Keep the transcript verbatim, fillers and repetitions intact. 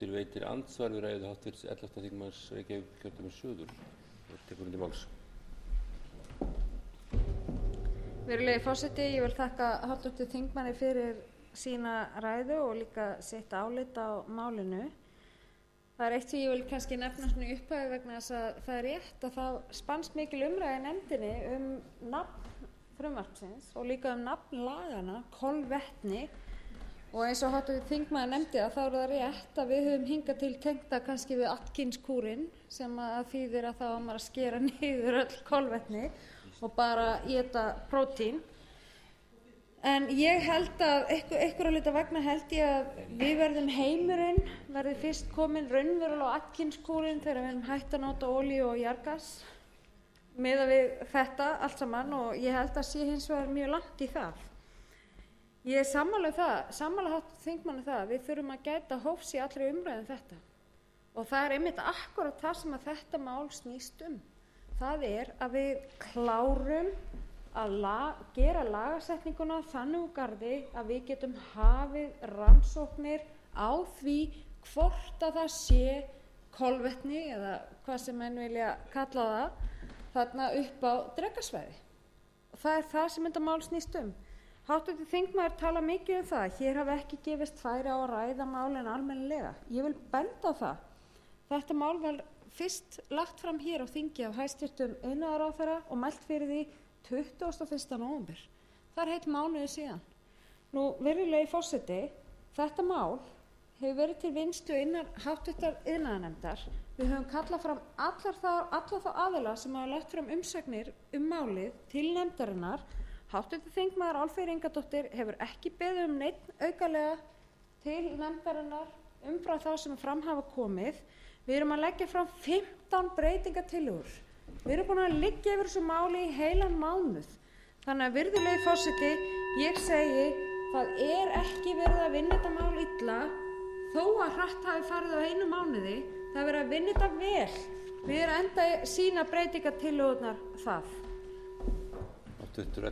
Forseti veitir andsvar við ræðu háttvirts ellefta þingmanns Reykjavíkurkjördæmis suður. Tekur undir máls. Virðulegi forseti, ég vil þakka háttvirtum þingmanni fyrir sína ræðu og líka sitt álit á málinu. Það er eitt sem ég vil kannski nefna svona í upphafi vegna þess að það er rétt að það spannst mikil umræða í nefndinni um nafn frumvarpsins og líka um nafn laganna, kolvetni. Og eins og háttvirtur þingmaður nefndi að þá er það rétt að við höfum hingað til tengda kannski við Atkins-kúrinn sem að þýðir að þá á maður að skera niður öll kolvetni og bara éta prótín. En ég held að einhverja hluta vegna held ég að við verðum heimurinn verði fyrst komin raunverulega á Atkins-kúrinn þegar við erum hætt að nota olíu og jarðgas miðað við þetta allt saman og ég held að sé hins vegar mjög langt í það. Ég er sammála það, sammála háttvirtum þingmanni það að við þurfum að gæta hófs í allri umræðu um þetta. Og það er einmitt akkúrat það sem að þetta mál snýst um. Það er að við klárum að la, gera lagasetninguna þannig úr garði að við getum hafið rannsóknir á því hvort að það sé kolvetni eða hvað sem menn vilja kalla það þarna upp á Drekasvæði. Og það er það sem þetta mál snýst um. Háttvirtur þingmaður tala mikið um það, hér hafi ekki gefist færi á að ræða málin almennilega. Ég vil benda á það. Þetta mál var fyrst lagt fram hér á þingi af hæstvirtum iðnaðarráðherra og mælt fyrir því tuttugasta og fyrsta nóvember. Það er heilt mánuði síðan. Nú, virðulegi forseti, þetta mál hefur verið til vinnslu innan háttvirtar iðnaðarnefndar. Við höfum kallað fram allar þá, allar þá aðila sem hafa lagt fram umsagnir um málið til nefndarinnar. Háttvirtur þingmaður Álfheiður Ingadóttir hefur ekki beðið um neinn aukalega til nefndarinnar umfram þá sem fram hafa komið. Við erum að leggja fram fimmtán breytingatillögur. Við erum búin að liggja yfir þessu máli í heilan mánuð. Þannig að virðulegi forseti, ég segi, það er ekki verið að vinna þetta mál illa, þó að hratt hafi farið á einu mánuði, það er verið að vinna þetta vel. Við erum enda sína breytingatillögurnar það. Háttvirtur